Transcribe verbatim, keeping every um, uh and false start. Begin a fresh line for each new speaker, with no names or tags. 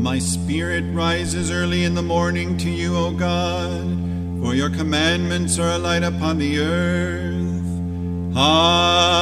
My spirit rises early in the morning to you, O God, for your commandments are a light upon the earth. Hallelujah.